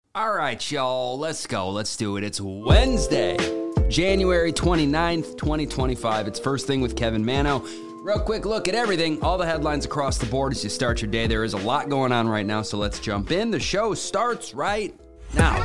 All right, y'all, let's go. Let's do it. It's Wednesday, January 29th, 2025. It's First Thing with Kevin Mano. Real quick look at everything, all the headlines across the board as you start your day. There is a lot going on right now, so let's jump in. The show starts right now.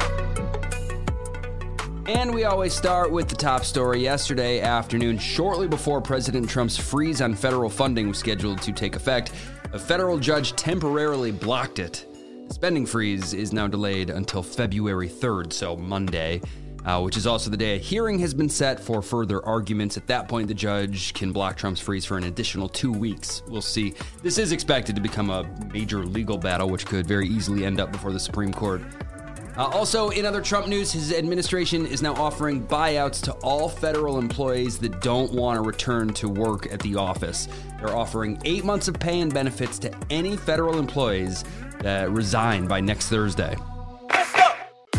And we always start with the top story. Yesterday afternoon, shortly before President Trump's freeze on federal funding was scheduled to take effect, a federal judge temporarily blocked it. The spending freeze is now delayed until February 3rd, so Monday, which is also the day a hearing has been set for further arguments. At that point, the judge can block Trump's freeze for an additional 2 weeks. We'll see. This is expected to become a major legal battle, which could very easily end up before the Supreme Court. Also, in other Trump news, his administration is now offering buyouts to all federal employees that don't want to return to work at the office. They're offering 8 months of pay and benefits to any federal employees that resign by next Thursday. Let's go!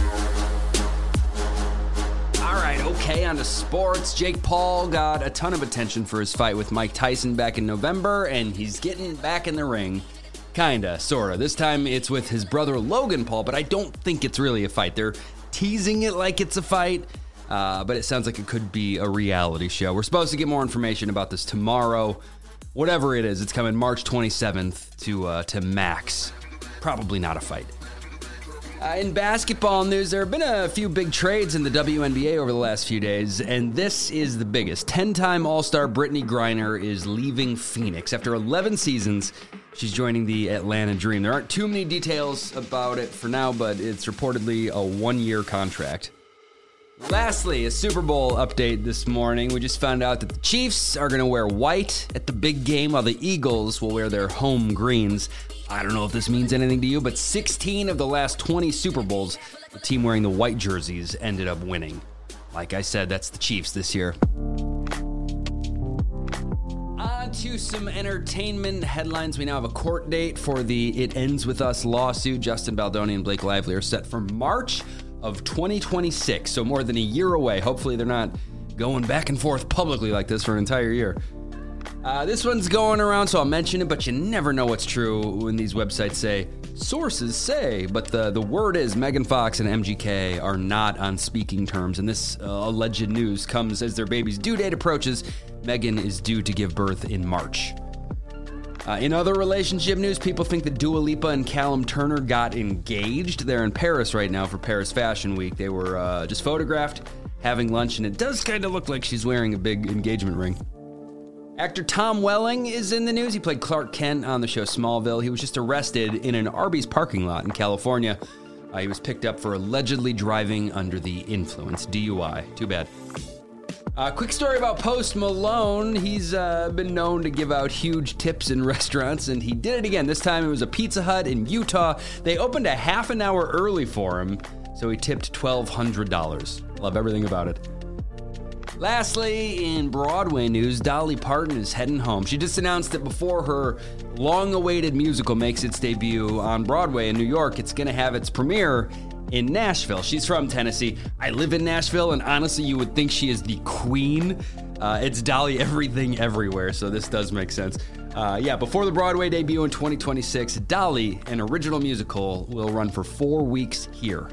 All right, okay, on to sports. Jake Paul got a ton of attention for his fight with Mike Tyson back in November, and he's getting back in the ring. Kinda, sorta. This time it's with his brother Logan Paul, but I don't think it's really a fight. They're teasing it like it's a fight, but it sounds like it could be a reality show. We're supposed to get more information about this tomorrow. Whatever it is, it's coming March 27th to Max. Probably not a fight. In basketball news, there have been a few big trades in the WNBA over the last few days, and this is the biggest. 10-time All-Star Brittany Griner is leaving Phoenix. After 11 seasons, she's joining the Atlanta Dream. There aren't too many details about it for now, but it's reportedly a one-year contract. Lastly, a Super Bowl update this morning. We just found out that the Chiefs are going to wear white at the big game, while the Eagles will wear their home greens. I don't know if this means anything to you, but 16 of the last 20 Super Bowls, the team wearing the white jerseys ended up winning. Like I said, that's the Chiefs this year. On to some entertainment headlines. We now have a court date for the It Ends With Us lawsuit. Justin Baldoni and Blake Lively are set for March of 2026, so more than a year away. Hopefully they're not going back and forth publicly like this for an entire year. This one's going around, so I'll mention it, but you never know what's true when these websites say, sources say. But the word is Megan Fox and MGK are not on speaking terms, and this alleged news comes as their baby's due date approaches. Megan is due to give birth in March. In other relationship news, people think that Dua Lipa and Callum Turner got engaged. They're in Paris right now for Paris Fashion Week. They were just photographed having lunch, and it does kind of look like she's wearing a big engagement ring. Actor Tom Welling is in the news. He played Clark Kent on the show Smallville. He was just arrested in an Arby's parking lot in California. He was picked up for allegedly driving under the influence. DUI. Too bad. Quick story about Post Malone. He's been known to give out huge tips in restaurants, and he did it again. This time it was a Pizza Hut in Utah. They opened a half an hour early for him, so he tipped $1,200. Love everything about it. Lastly, in Broadway news, Dolly Parton is heading home. She just announced that before her long-awaited musical makes its debut on Broadway in New York, it's going to have its premiere in Nashville. She's from Tennessee. I live in Nashville, and honestly, you would think she is the queen. It's Dolly everything everywhere, so this does make sense. Before the Broadway debut in 2026, Dolly, an original musical, will run for 4 weeks here.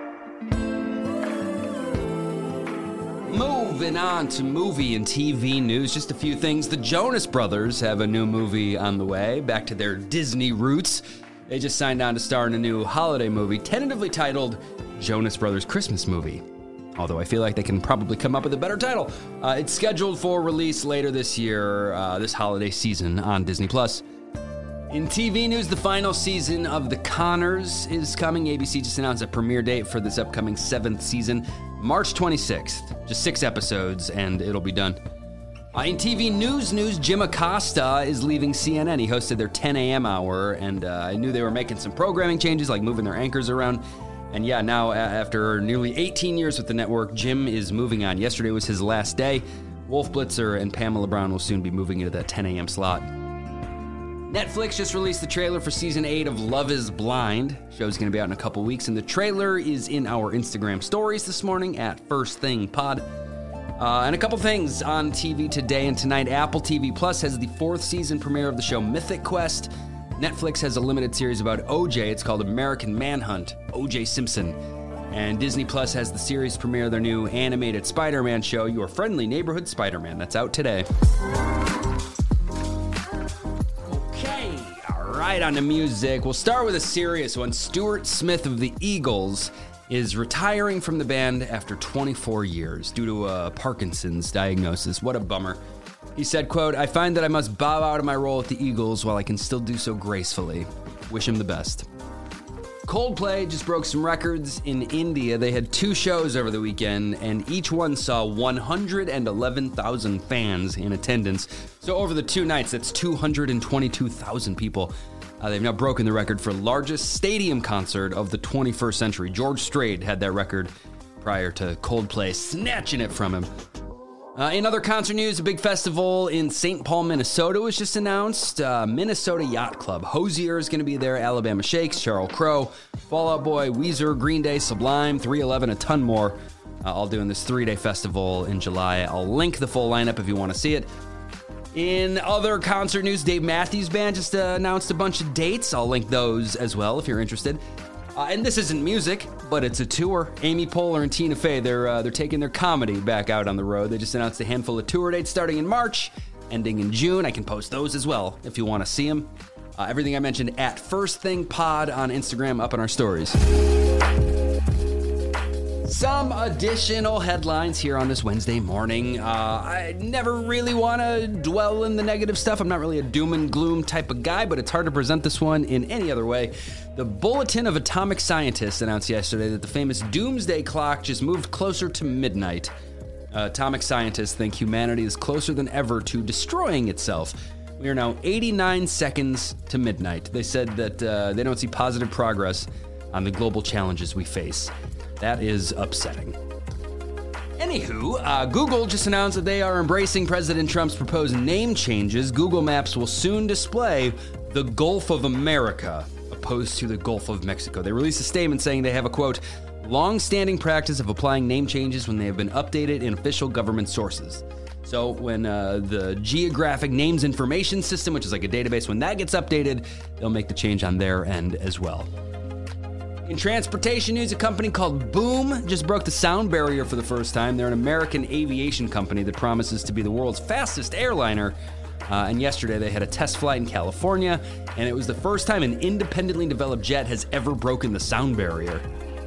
Moving on to movie and TV news, just a few things. The Jonas Brothers have a new movie on the way, back to their Disney roots. They just signed on to star in a new holiday movie, tentatively titled Jonas Brothers Christmas Movie. Although I feel like they can probably come up with a better title. It's scheduled for release later this year, this holiday season on Disney+. In TV news, the final season of The Conners is coming. ABC just announced a premiere date for this upcoming 7th season, March 26th. Just 6 episodes, and it'll be done. In TV news, Jim Acosta is leaving CNN. He hosted their 10 a.m. hour, and I knew they were making some programming changes, like moving their anchors around. And yeah, now after nearly 18 years with the network, Jim is moving on. Yesterday was his last day. Wolf Blitzer and Pamela Brown will soon be moving into that 10 a.m. slot. Netflix just released the trailer for Season 8 of Love is Blind. The show's going to be out in a couple weeks, and the trailer is in our Instagram stories this morning at First Thing Pod. And a couple things on TV today and tonight. Apple TV Plus has the 4th season premiere of the show Mythic Quest. Netflix has a limited series about OJ. It's called American Manhunt, O.J. Simpson. And Disney Plus has the series premiere of their new animated Spider-Man show, Your Friendly Neighborhood Spider-Man. That's out today. Okay, all right, on to music. We'll start with a serious one. Stuart Smith of the Eagles is retiring from the band after 24 years due to a Parkinson's diagnosis. What a bummer. He said, quote, "I find that I must bow out of my role at the Eagles while I can still do so gracefully. Wish him the best." Coldplay just broke some records in India. They had 2 shows over the weekend, and each one saw 111,000 fans in attendance. So over the 2 nights, that's 222,000 people. They've now broken the record for largest stadium concert of the 21st century. George Strait had that record prior to Coldplay snatching it from him. In other concert news, a big festival in St. Paul, Minnesota was just announced. Minnesota Yacht Club. Hozier is going to be there, Alabama Shakes, Sheryl Crow, Fall Out Boy, Weezer, Green Day, Sublime, 311, a ton more. All doing this 3-day festival in July. I'll link the full lineup if you want to see it. In other concert news, Dave Matthews Band just announced a bunch of dates. I'll link those as well if you're interested. And this isn't music, but it's a tour. Amy Poehler and Tina Fey, they're taking their comedy back out on the road. They just announced a handful of tour dates starting in March, ending in June. I can post those as well if you want to see them. Everything I mentioned at First Thing Pod on Instagram, up in our stories. Some additional headlines here on this Wednesday morning. I never really want to dwell in the negative stuff. I'm not really a doom and gloom type of guy, but it's hard to present this one in any other way. The Bulletin of Atomic Scientists announced yesterday that the famous doomsday clock just moved closer to midnight. Atomic scientists think humanity is closer than ever to destroying itself. We are now 89 seconds to midnight. They said that they don't see positive progress on the global challenges we face. That is upsetting. Anywho, Google just announced that they are embracing President Trump's proposed name changes. Google Maps will soon display the Gulf of America, opposed to the Gulf of Mexico. They released a statement saying they have a, quote, long-standing practice of applying name changes when they have been updated in official government sources. So when the Geographic Names Information System, which is like a database, when that gets updated, they'll make the change on their end as well. In transportation news, a company called Boom just broke the sound barrier for the first time. They're an American aviation company that promises to be the world's fastest airliner. And yesterday they had a test flight in California, and it was the first time an independently developed jet has ever broken the sound barrier.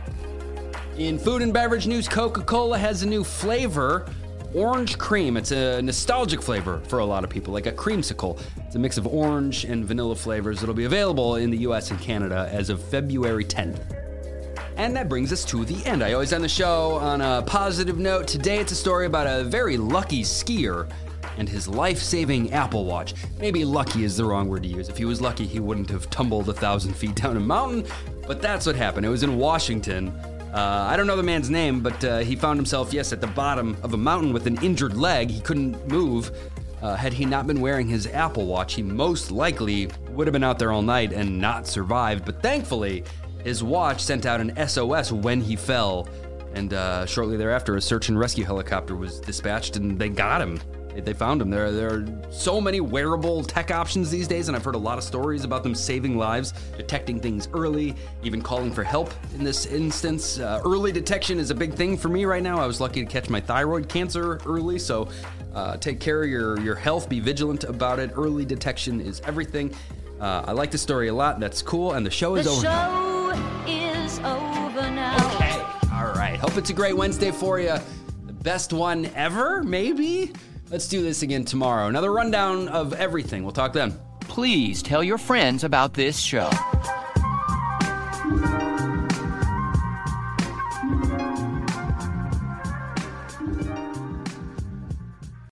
In food and beverage news, Coca-Cola has a new flavor, orange cream. It's a nostalgic flavor for a lot of people, like a creamsicle. It's a mix of orange and vanilla flavors. It'll be available in the US and Canada as of February 10th. And that brings us to the end. I always end the show on a positive note. Today it's a story about a very lucky skier and his life-saving Apple Watch. Maybe lucky is the wrong word to use. If he was lucky, he wouldn't have tumbled 1,000 feet down a mountain, but that's what happened. It was in Washington. I don't know the man's name, but he found himself, at the bottom of a mountain with an injured leg. He couldn't move. Had he not been wearing his Apple Watch, he most likely would have been out there all night and not survived. But thankfully, his watch sent out an SOS when he fell. And shortly thereafter, a search and rescue helicopter was dispatched, and they got him. They found him. There are so many wearable tech options these days, and I've heard a lot of stories about them saving lives, detecting things early, even calling for help in this instance. Early detection is a big thing for me right now. I was lucky to catch my thyroid cancer early, so take care of your health. Be vigilant about it. Early detection is everything. I like the story a lot. That's cool, and the show is over. The show is over now. Okay, all right. Hope it's a great Wednesday for you. The best one ever, maybe? Let's do this again tomorrow. Another rundown of everything. We'll talk then. Please tell your friends about this show.